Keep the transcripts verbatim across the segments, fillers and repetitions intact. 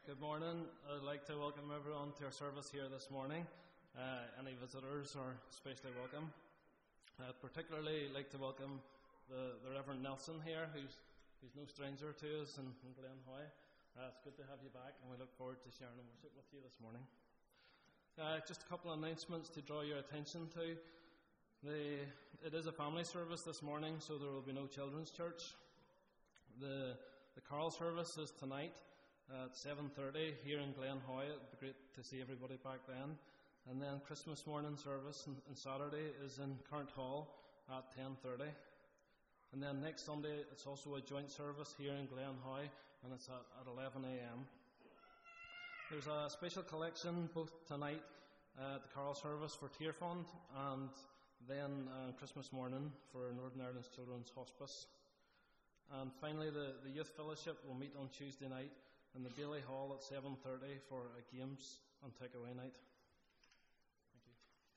Good morning. I'd like to welcome everyone to our service here this morning. Uh, any visitors are especially welcome. I'd particularly like to welcome the, the Reverend Nelson here, who's who's no stranger to us in, in Glenhoy. Uh, it's good to have you back, and we look forward to sharing and worship with you this morning. Uh, just a couple of announcements to draw your attention to. The, it is a family service this morning, so there will be no children's church. The the carol service is tonight at seven thirty here in Glenhoy. It would be great to see everybody back then. And then Christmas morning service on, on Saturday is in Current Hall at ten thirty. And then next Sunday it's also a joint service here in Glenhoy, and it's at, at eleven a.m. There's a special collection both tonight at the carol service for Tear Fund, and then uh, Christmas morning for Northern Ireland's Children's Hospice. And finally, the, the Youth Fellowship will meet on Tuesday night in the Bailey Hall at seven thirty for a games and takeaway night. Thank you.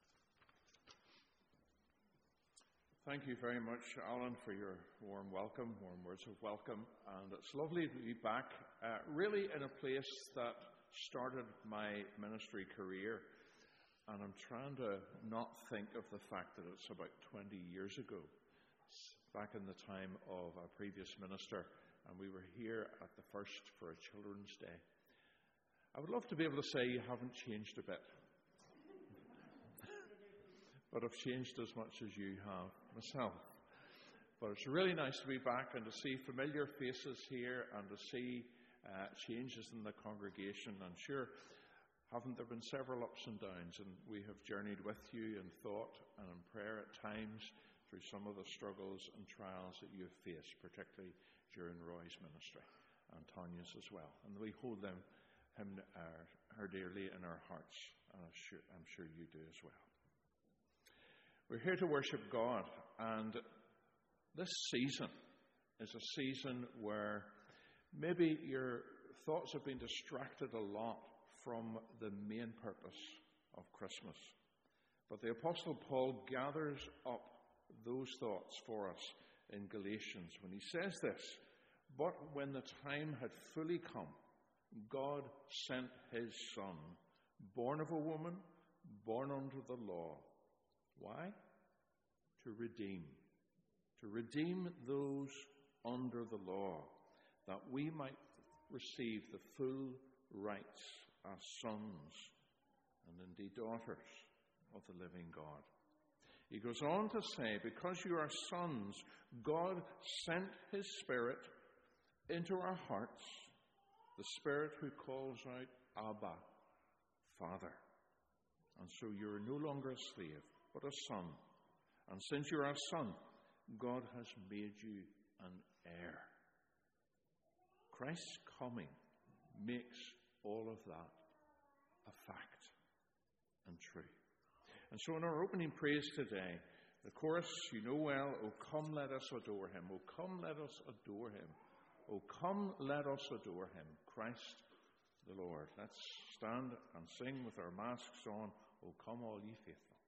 Thank you very much, Alan, for your warm welcome, warm words of welcome. And it's lovely to be back, uh, really in a place that started my ministry career. And I'm trying to not think of the fact that it's about twenty years ago, back in the time of a previous minister, and we were here at the first for a Children's Day. I would love to be able to say you haven't changed a bit, but I've changed as much as you have myself. But it's really nice to be back and to see familiar faces here and to see uh, changes in the congregation. I'm sure, haven't there been several ups and downs, and we have journeyed with you in thought and in prayer at times through some of the struggles and trials that you have faced, particularly during Roy's ministry and Tanya's as well. And we hold them, him, uh, her dearly in our hearts, and I'm sure, I'm sure you do as well. We're here to worship God, and this season is a season where maybe your thoughts have been distracted a lot from the main purpose of Christmas. But the Apostle Paul gathers up those thoughts for us in Galatians when he says this: "But when the time had fully come, God sent his Son, born of a woman, born under the law." Why? To redeem. To redeem those under the law, that we might receive the full rights as sons and indeed daughters of the living God. He goes on to say, because you are sons, God sent his Spirit into our hearts, the Spirit who calls out, Abba, Father. And so you are no longer a slave, but a son. And since you are a son, God has made you an heir. Christ's coming makes all of that a fact and true. And so in our opening praise today, the chorus you know well, "O come, let us adore him. O come, let us adore him. O come, let us adore him, Christ the Lord." Let's stand and sing with our masks on, "O come, all ye faithful."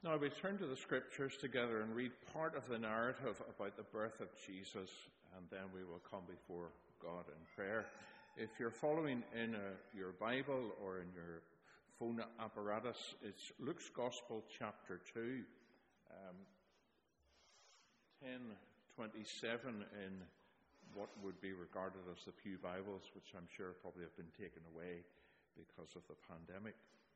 Now we turn to the scriptures together and read part of the narrative about the birth of Jesus, and then we will come before God in prayer. If you're following in a, your Bible or in your phone apparatus, it's Luke's Gospel, chapter two, um, ten twenty-seven in what would be regarded as the Pew Bibles, which I'm sure probably have been taken away because of the pandemic.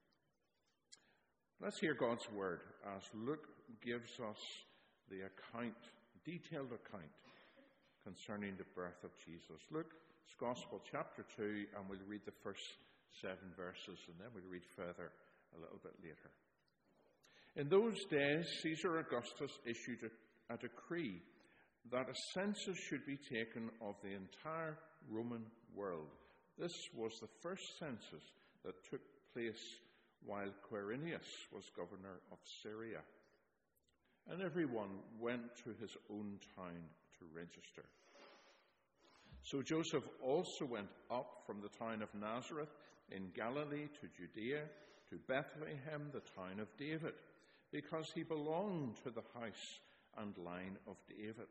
Let's hear God's word as Luke gives us the account, detailed account concerning the birth of Jesus. Luke's Gospel, chapter two, and we'll read the first seven verses, and then we'll read further a little bit later. In those days, Caesar Augustus issued a, a decree that a census should be taken of the entire Roman world. This was the first census that took place while Quirinius was governor of Syria. And everyone went to his own town to register. So Joseph also went up from the town of Nazareth in Galilee to Judea, to Bethlehem, the town of David, because he belonged to the house and line of David.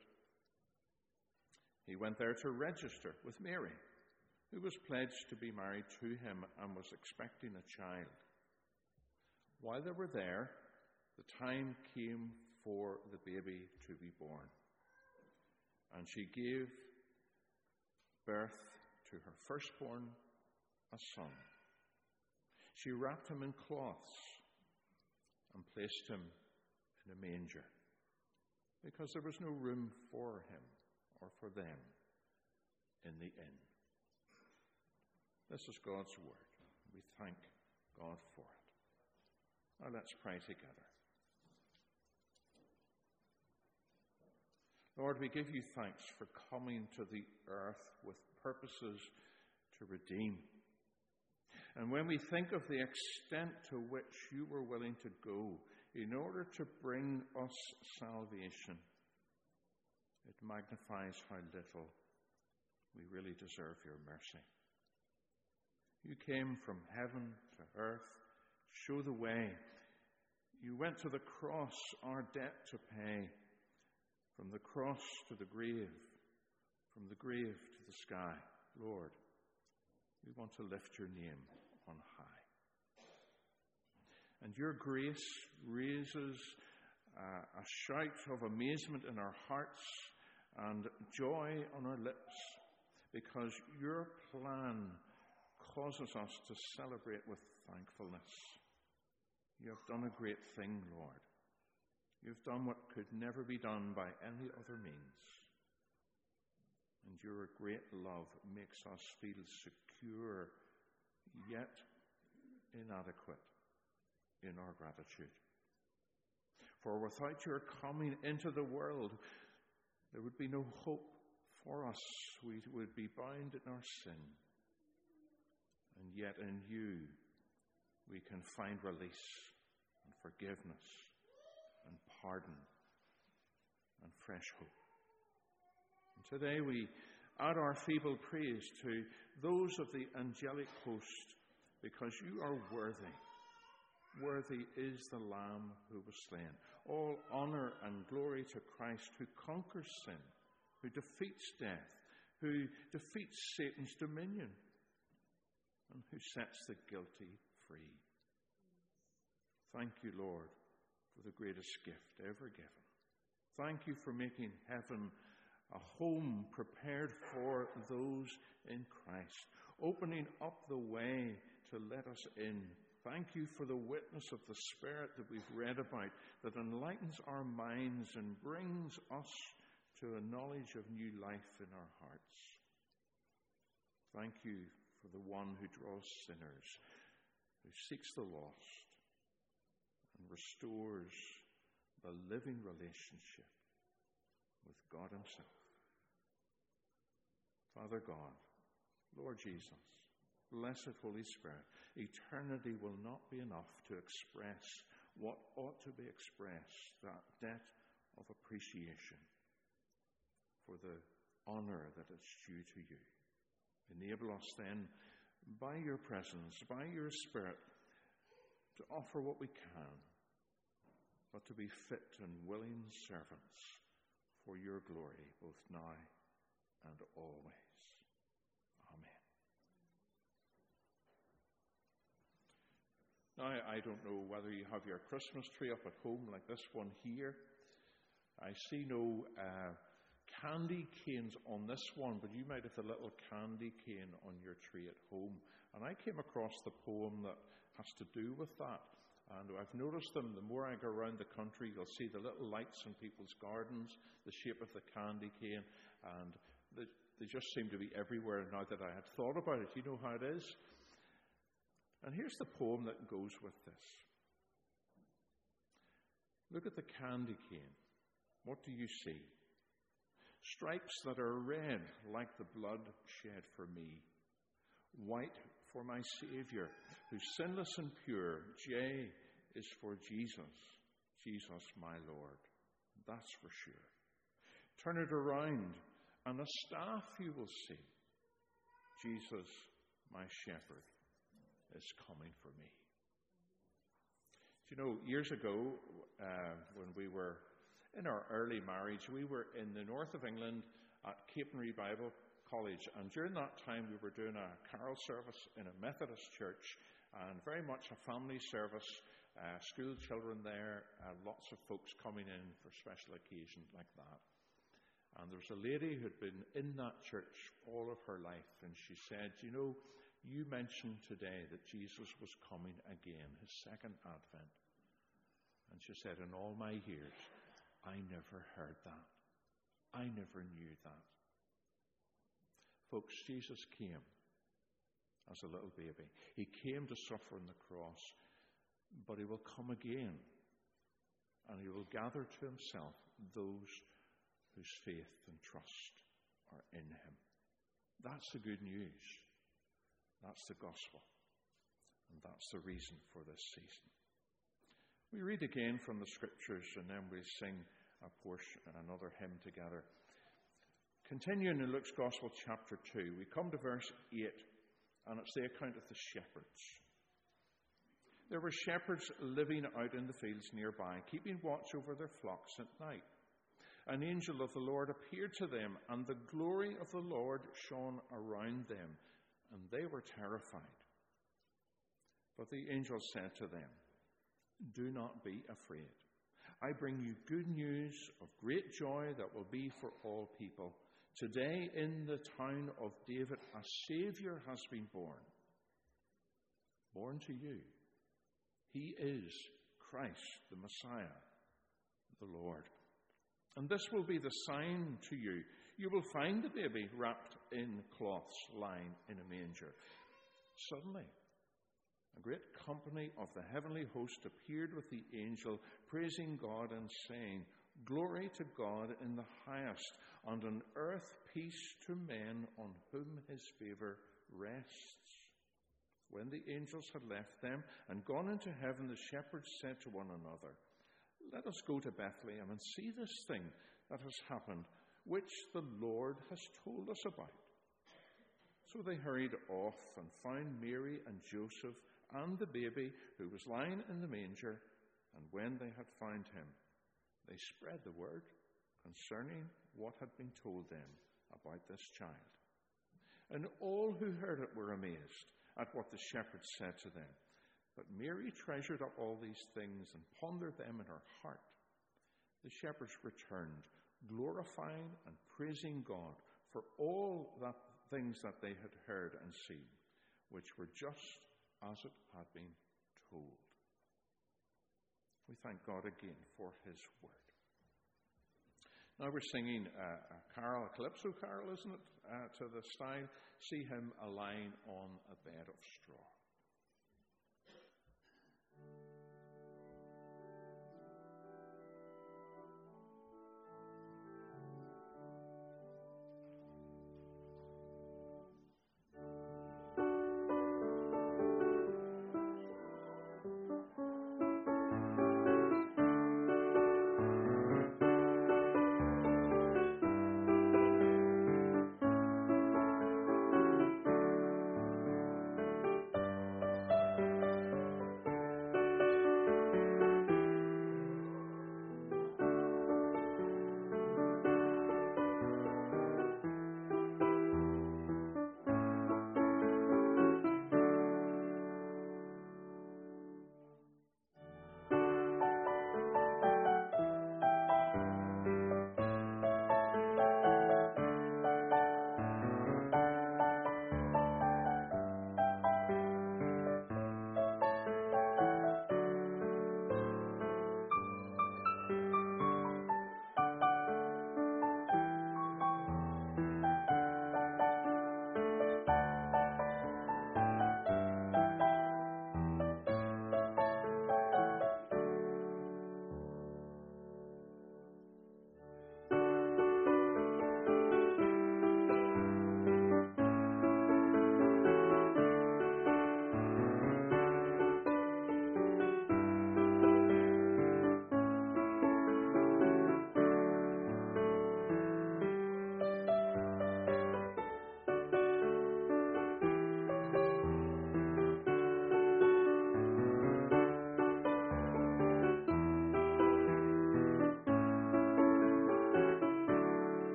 He went there to register with Mary, who was pledged to be married to him and was expecting a child. While they were there, the time came for the baby to be born. And she gave birth to her firstborn, a son. She wrapped him in cloths and placed him in a manger, because there was no room for him or for them in the inn. This is God's word. We thank God for it. Now let's pray together. Lord, we give you thanks for coming to the earth with purposes to redeem. And when we think of the extent to which you were willing to go in order to bring us salvation, it magnifies how little we really deserve your mercy. You came from heaven to earth, show the way. You went to the cross, our debt to pay. From the cross to the grave, from the grave to the sky. Lord, we want to lift your name on high. And your grace raises uh, a shout of amazement in our hearts and joy on our lips, because your plan causes us to celebrate with thankfulness. You have done a great thing, Lord. You've done what could never be done by any other means. And your great love makes us feel secure, yet inadequate in our gratitude. For without your coming into the world, there would be no hope for us. We would be bound in our sin. And yet in you, we can find release and forgiveness and pardon and fresh hope. And today we add our feeble praise to those of the angelic host, because you are worthy. Worthy is the Lamb who was slain. All honor and glory to Christ, who conquers sin, who defeats death, who defeats Satan's dominion, and who sets the guilty free. Thank you, Lord, for the greatest gift ever given. Thank you for making heaven a home prepared for those in Christ, opening up the way to let us in. Thank you for the witness of the Spirit that we've read about, that enlightens our minds and brings us to a knowledge of new life in our hearts. Thank you for the one who draws sinners, who seeks the lost, and restores the living relationship with God himself. Father God, Lord Jesus, blessed Holy Spirit, eternity will not be enough to express what ought to be expressed, that debt of appreciation for the honor that is due to you. Enable us then, by your presence, by your Spirit, to offer what we can but to be fit and willing servants for your glory, both now and always. Amen. Now, I don't know whether you have your Christmas tree up at home like this one here. I see no uh, candy canes on this one, but you might have a little candy cane on your tree at home. And I came across the poem that has to do with that. And I've noticed them, the more I go around the country, you'll see the little lights in people's gardens, the shape of the candy cane, and they, they just seem to be everywhere now that I had thought about it. You know how it is? And here's the poem that goes with this. Look at the candy cane. What do you see? Stripes that are red like the blood shed for me. White for my Savior, who's sinless and pure. J is for Jesus, Jesus my Lord. That's for sure. Turn it around, and a staff you will see. Jesus, my shepherd, is coming for me. Do you know, years ago, uh, when we were in our early marriage, we were in the north of England at Capenry Bible College, and during that time we were doing a carol service in a Methodist church, and very much a family service, uh, school children there, uh, lots of folks coming in for special occasions like that. And there was a lady who had been in that church all of her life, and she said, you know, you mentioned today that Jesus was coming again, his second advent. And she said, in all my years, I never heard that. I never knew that. Folks, Jesus came as a little baby. He came to suffer on the cross, but he will come again, and he will gather to himself those whose faith and trust are in him. That's the good news. That's the gospel. And that's the reason for this season. We read again from the scriptures, and then we sing a portion, another hymn together. Continuing in Luke's Gospel, chapter two, we come to verse eight, and it's the account of the shepherds. There were shepherds living out in the fields nearby, keeping watch over their flocks at night. An angel of the Lord appeared to them, and the glory of the Lord shone around them, and they were terrified. But the angel said to them, do not be afraid. I bring you good news of great joy that will be for all people. Today in the town of David, a Savior has been born. Born to you. He is Christ, the Messiah, the Lord. And this will be the sign to you. You will find the baby wrapped in cloths, lying in a manger. Suddenly, a great company of the heavenly host appeared with the angel, praising God and saying, glory to God in the highest, and on earth peace to men on whom his favor rests. When the angels had left them and gone into heaven, the shepherds said to one another, let us go to Bethlehem and see this thing that has happened, which the Lord has told us about. So they hurried off and found Mary and Joseph and the baby who was lying in the manger, and when they had found him, they spread the word concerning what had been told them about this child. And all who heard it were amazed at what the shepherds said to them. But Mary treasured up all these things and pondered them in her heart. The shepherds returned, glorifying and praising God for all the things that they had heard and seen, which were just as it had been told. We thank God again for his word. Now we're singing a, a carol, a calypso carol, isn't it, uh, to the style, See Him a-lying on a bed of straw.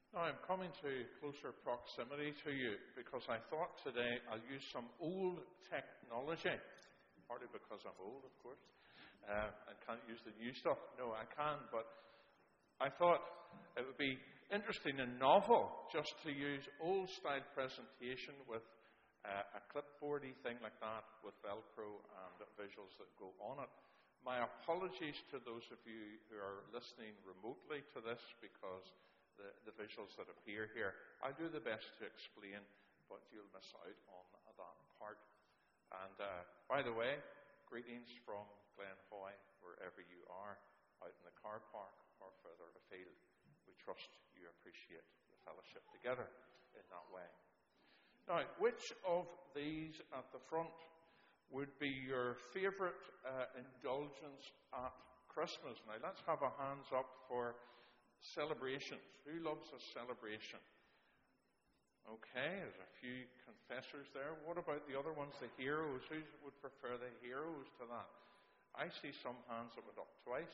Now, I'm coming to closer proximity to you because I thought today I'll use some old technology, partly because I'm old, of course, uh, and can't use the new stuff. No, I can, but I thought it would be interesting and novel just to use old-style presentation with uh, a clipboardy thing like that with Velcro and visuals that go on it. My apologies to those of you who are listening remotely to this because The, the visuals that appear here. I do the best to explain, but you'll miss out on that part. And uh, by the way, greetings from Glenhoy, wherever you are, out in the car park or further afield. We trust you appreciate the fellowship together in that way. Now, which of these at the front would be your favourite uh, indulgence at Christmas? Now, let's have a hands up for celebrations. Who loves a celebration? Okay, there's a few confessors there. What about the other ones, the heroes? Who would prefer the heroes to that? I see some hands that went up twice.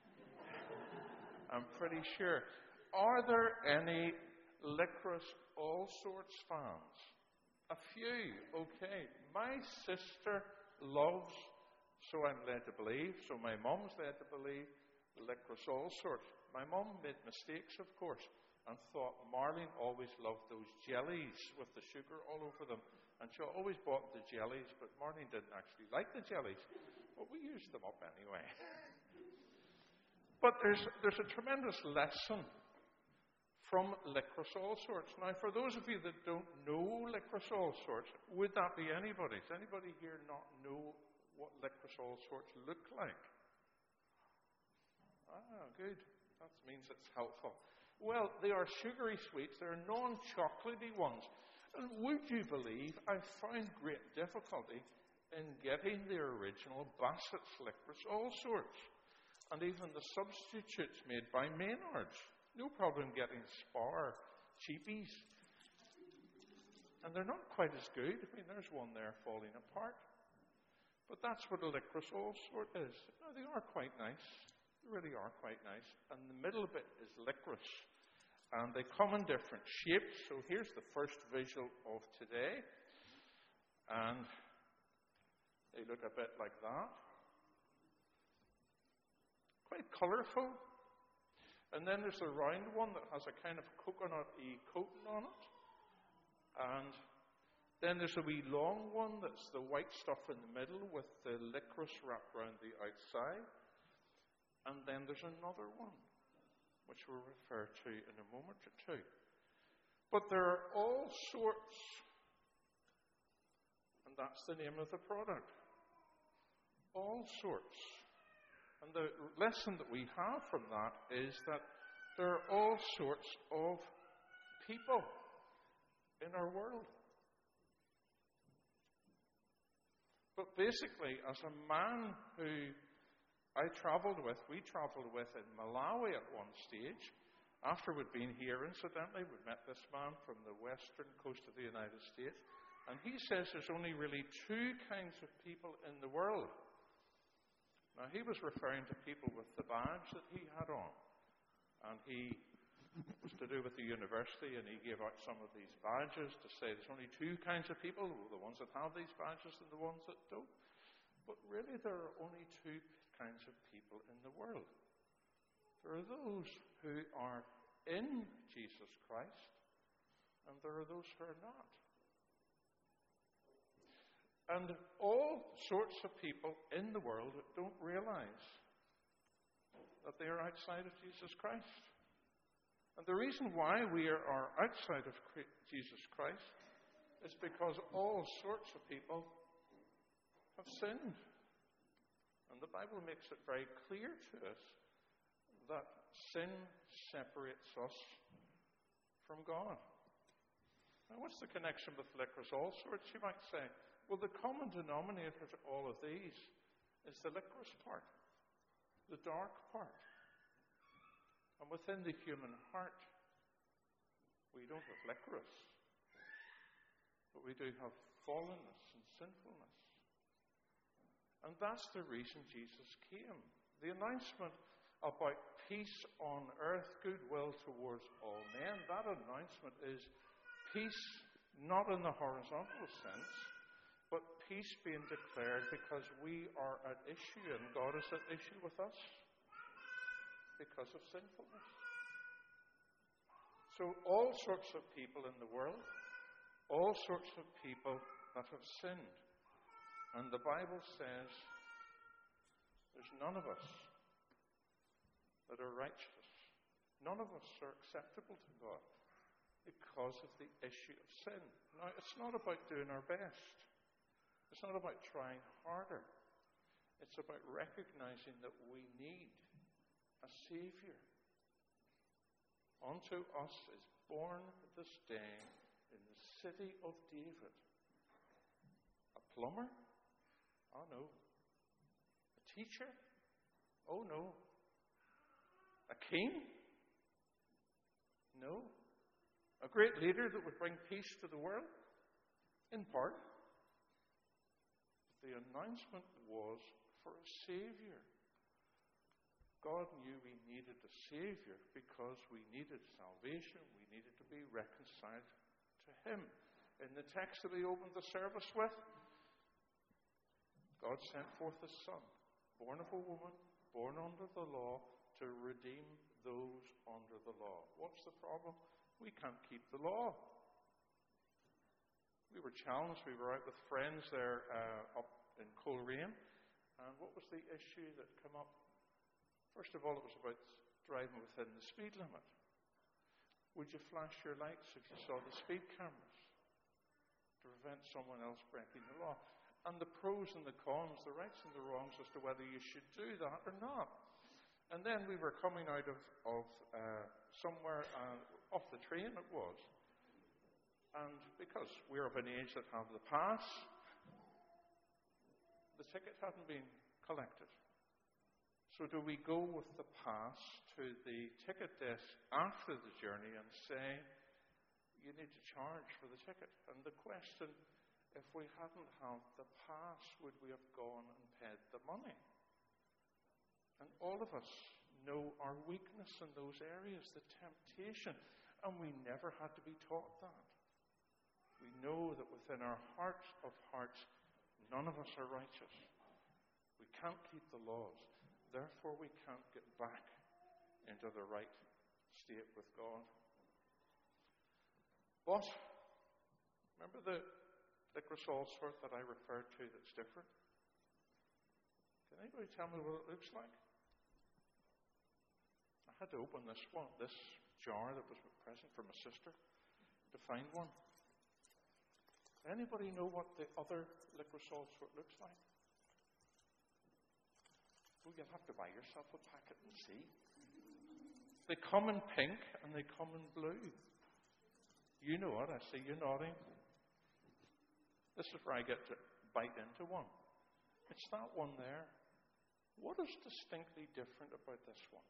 I'm pretty sure. Are there any Licorice All Sorts fans? A few. Okay. My sister loves, so I'm led to believe, so my mum's led to believe, Licorice All Sorts. My mum made mistakes, of course, and thought Marlene always loved those jellies with the sugar all over them. And she always bought the jellies, but Marlene didn't actually like the jellies. But we used them up anyway. But there's, there's a tremendous lesson from Licorice All Sorts. Now, for those of you that don't know Licorice All Sorts, would that be anybody? Does anybody here not know what Licorice All Sorts look like? Ah, good. That means it's helpful. Well, they are sugary sweets. They're non-chocolatey ones. And would you believe I found great difficulty in getting the original Bassett's Licorice All Sorts, and even the substitutes made by Maynard's. No problem getting Spar cheapies. And they're not quite as good. I mean, there's one there falling apart. But that's what a Licorice All Sort is. Now, they are quite nice. They really are quite nice. And the middle bit is licorice. And they come in different shapes. So here's the first visual of today. And they look a bit like that. Quite colourful. And then there's the round one that has a kind of coconut-y coating on it. And then there's a wee long one that's the white stuff in the middle with the licorice wrapped around the outside. And then there's another one, which we'll refer to in a moment or two. But there are all sorts, and that's the name of the product. All sorts. And the lesson that we have from that is that there are all sorts of people in our world. But basically, as a man who I travelled with, we travelled with in Malawi at one stage. After we'd been here, incidentally, we met this man from the western coast of the United States. And he says there's only really two kinds of people in the world. Now, he was referring to people with the badge that he had on. And he was to do with the university, and he gave out some of these badges to say there's only two kinds of people, the ones that have these badges and the ones that don't. But really, there are only two kinds of people in the world. There are those who are in Jesus Christ, and there are those who are not. And all sorts of people in the world don't realize that they are outside of Jesus Christ. And the reason why we are, are outside of Jesus Christ is because all sorts of people have sinned. And the Bible makes it very clear to us that sin separates us from God. Now, what's the connection with licorice all sorts, you might say? Well, the common denominator to all of these is the licorice part, the dark part. And within the human heart, we don't have licorice, but we do have fallenness and sinfulness. And that's the reason Jesus came. The announcement about peace on earth, goodwill towards all men. That announcement is peace not in the horizontal sense, but peace being declared because we are at issue and God is at issue with us because of sinfulness. So all sorts of people in the world, all sorts of people that have sinned. And the Bible says there's none of us that are righteous. None of us are acceptable to God because of the issue of sin. Now, it's not about doing our best. It's not about trying harder. It's about recognizing that we need a Savior. Unto us is born this day in the city of David a plumber? Oh no. A teacher? Oh no. A king? No. A great leader that would bring peace to the world? In part. But the announcement was for a Savior. God knew we needed a Savior because we needed salvation. We needed to be reconciled to Him. In the text that we opened the service with, God sent forth His Son, born of a woman, born under the law, to redeem those under the law. What's the problem? We can't keep the law. We were challenged. We were out with friends there uh, up in Coleraine. And what was the issue that came up? First of all, it was about driving within the speed limit. Would you flash your lights if you saw the speed cameras to prevent someone else breaking the law? And the pros and the cons, the rights and the wrongs as to whether you should do that or not. And then we were coming out of, of uh, somewhere, uh, off the train it was. And because we're of an age that have the pass, the ticket hadn't been collected. So do we go with the pass to the ticket desk after the journey and say, you need to charge for the ticket? And the question, if we hadn't had the pass, would we have gone and paid the money? And all of us know our weakness in those areas, the temptation, and we never had to be taught that. We know that within our hearts of hearts, none of us are righteous. We can't keep the laws. Therefore, we can't get back into the right state with God. But, remember the licorice allsword that I referred to that's different? Can anybody tell me what it looks like? I had to open this one, this jar that was a present for my sister, to find one. Anybody know what the other licorice allsword looks like? Well, you'll have to buy yourself a packet and see. They come in pink and they come in blue. You know it, I see you nodding. This is where I get to bite into one. It's that one there. What is distinctly different about this one?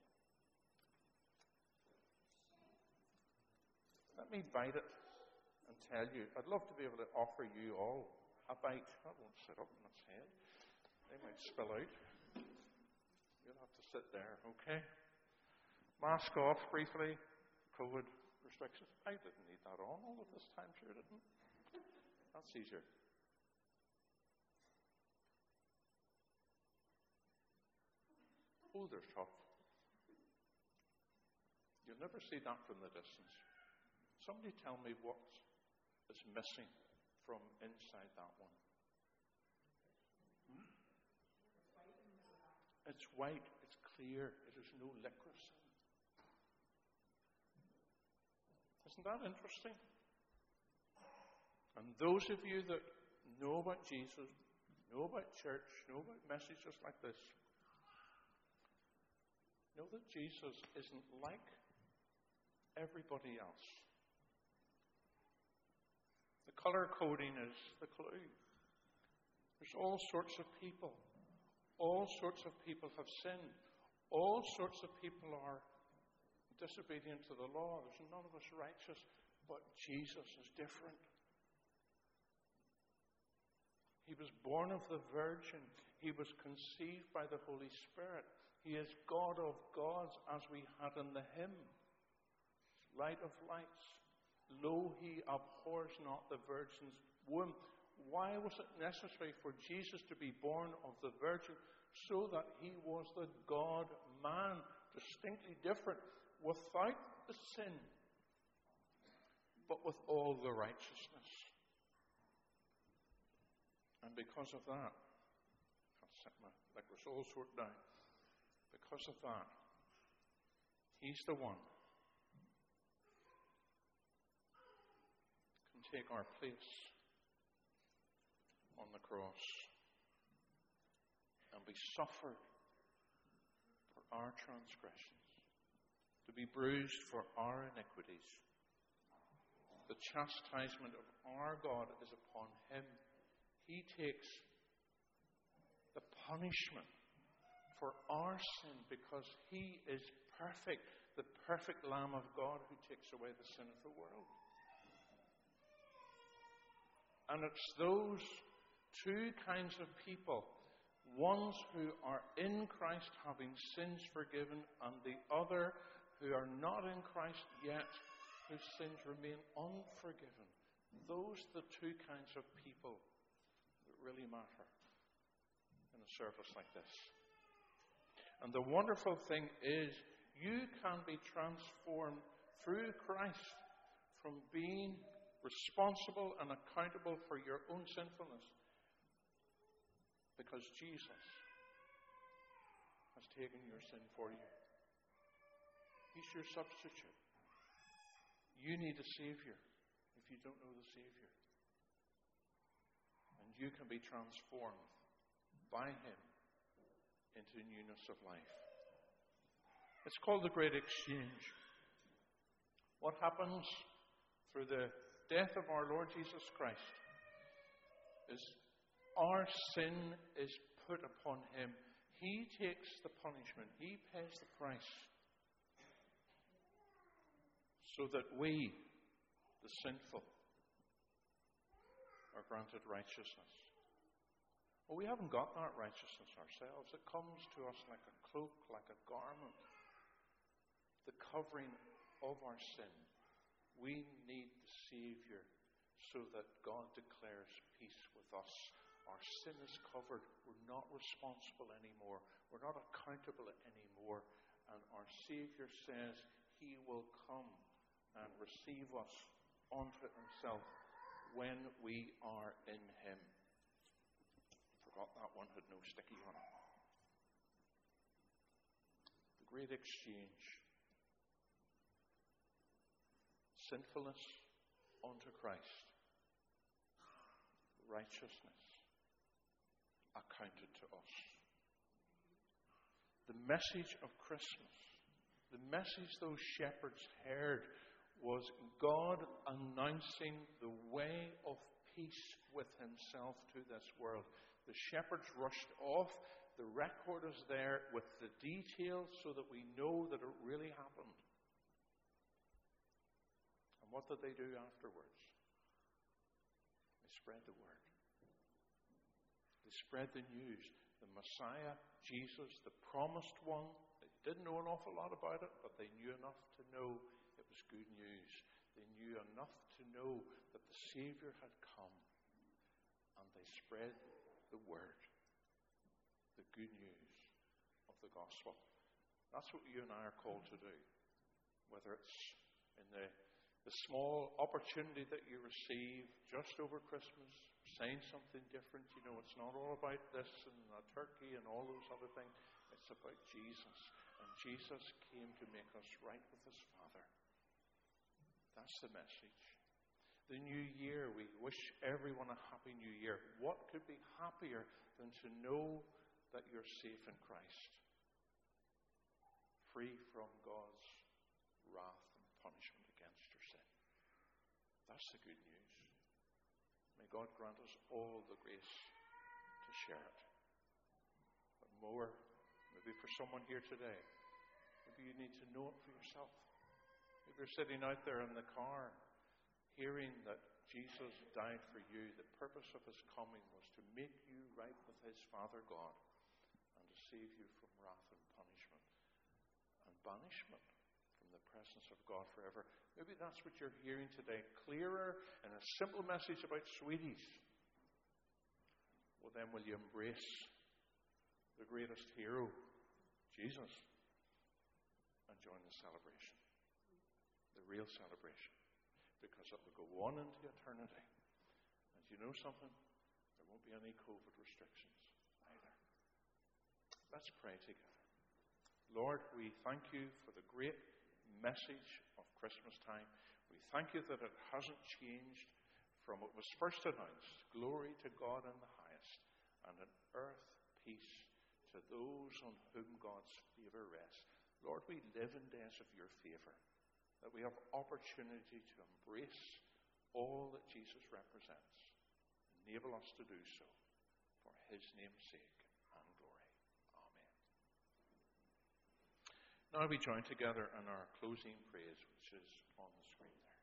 Let me bite it and tell you. I'd love to be able to offer you all a bite. That won't sit up on its head. They might spill out. You'll have to sit there, okay? Mask off briefly. COVID restrictions. I didn't need that on all of this time, sure didn't. That's easier. Oh, there's tough. You'll never see that from the distance. Somebody tell me what is missing from inside that one. Hmm? It's white. It's clear. It has no licorice in it. Isn't that interesting? And those of you that know about Jesus, know about church, know about messages like this, know that Jesus isn't like everybody else. The color coding is the clue. There's all sorts of people. All sorts of people have sinned. All sorts of people are disobedient to the law. There's none of us righteous, but Jesus is different. He was born of the Virgin. He was conceived by the Holy Spirit. He is God of gods, as we had in the hymn. Light of lights. Lo, he abhors not the virgin's womb. Why was it necessary for Jesus to be born of the Virgin? So that he was the God-man, distinctly different, without the sin, but with all the righteousness. And because of that, I'll set my liquor all sort down. Because of that, he's the one who can take our place on the cross and be suffered for our transgressions, to be bruised for our iniquities. The chastisement of our God is upon him. He takes the punishment for our sin because he is perfect, the perfect Lamb of God who takes away the sin of the world. And it's those two kinds of people, ones who are in Christ having sins forgiven, and the other who are not in Christ yet, whose sins remain unforgiven. Those are the two kinds of people that really matter in a service like this. And the wonderful thing is, you can be transformed through Christ from being responsible and accountable for your own sinfulness, because Jesus has taken your sin for you. He's your substitute. You need a Savior if you don't know the Savior. And you can be transformed by him into newness of life. It's called the Great Exchange. What happens through the death of our Lord Jesus Christ is our sin is put upon him. He takes the punishment. He pays the price. So that we, the sinful, are granted righteousness. Well, we haven't got that righteousness ourselves. It comes to us like a cloak, like a garment. The covering of our sin. We need the Savior so that God declares peace with us. Our sin is covered. We're not responsible anymore. We're not accountable anymore. And our Savior says he will come and receive us unto himself when we are in him. Forgot that one had no sticky on it. The Great Exchange. Sinfulness unto Christ. Righteousness accounted to us. The message of Christmas, the message those shepherds heard, was God announcing the way of peace with himself to this world. The shepherds rushed off. The record is there with the details so that we know that it really happened. And what did they do afterwards? They spread the word. They spread the news. The Messiah, Jesus, the promised one, they didn't know an awful lot about it, but they knew enough to know it was good news. They knew enough to know that the Savior had come, and they spread the word, the good news of the gospel. That's what you and I are called to do. Whether it's in the, the small opportunity that you receive just over Christmas, saying something different. You know, it's not all about this and a turkey and all those other things. It's about Jesus. And Jesus came to make us right with his Father. That's the message. The new year, we wish everyone a happy new year. What could be happier than to know that you're safe in Christ? Free from God's wrath and punishment against your sin. That's the good news. May God grant us all the grace to share it. But more, maybe for someone here today, maybe you need to know it for yourself. Maybe you're sitting out there in the car, hearing that Jesus died for you. The purpose of his coming was to make you right with his Father God and to save you from wrath and punishment. banishment from the presence of God forever. Maybe that's what you're hearing today, clearer and a simple message about sweeties. Well, then will you embrace the greatest hero, Jesus, and join the celebration, the real celebration, because it will go on into eternity. And you know something? There won't be any COVID restrictions either. Let's pray together. Lord, we thank you for the great message of Christmas time. We thank you that it hasn't changed from what was first announced. Glory to God in the highest, and on earth peace to those on whom God's favor rests. Lord, we live in days of your favor, that we have opportunity to embrace all that Jesus represents. Enable us to do so for his name's sake and glory. Amen. Now we join together in our closing praise, which is on the screen there.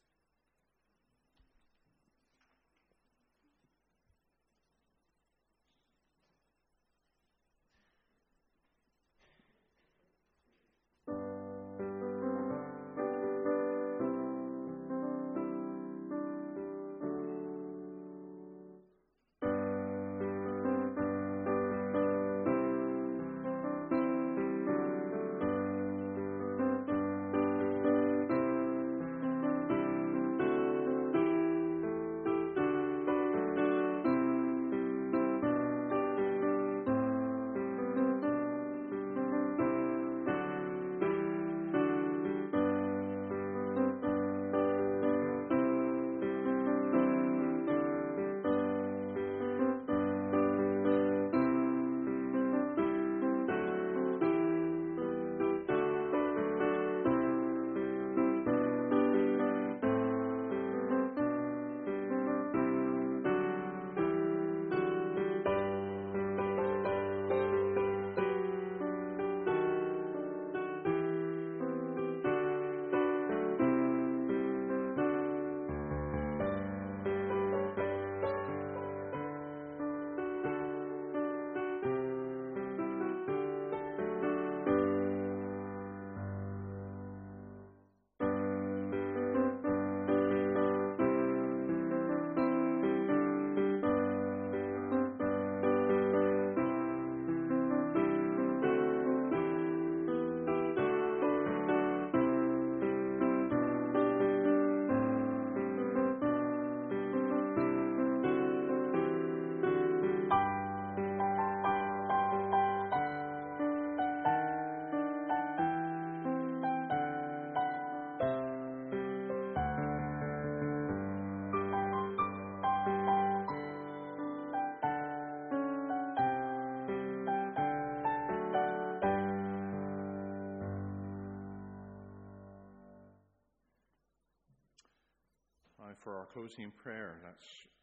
For our closing prayer, let's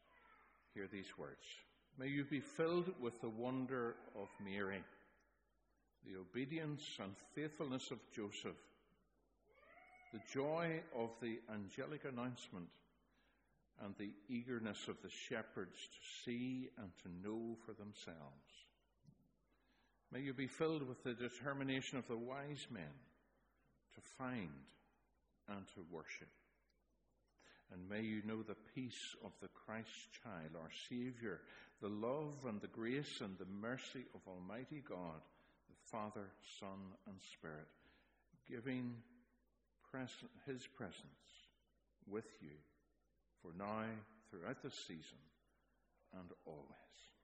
hear these words. May you be filled with the wonder of Mary, the obedience and faithfulness of Joseph, the joy of the angelic announcement, and the eagerness of the shepherds to see and to know for themselves. May you be filled with the determination of the wise men to find and to worship. And may you know the peace of the Christ child, our Saviour, the love and the grace and the mercy of Almighty God, the Father, Son, and Spirit, giving pres- his presence with you for now, throughout the season, and always.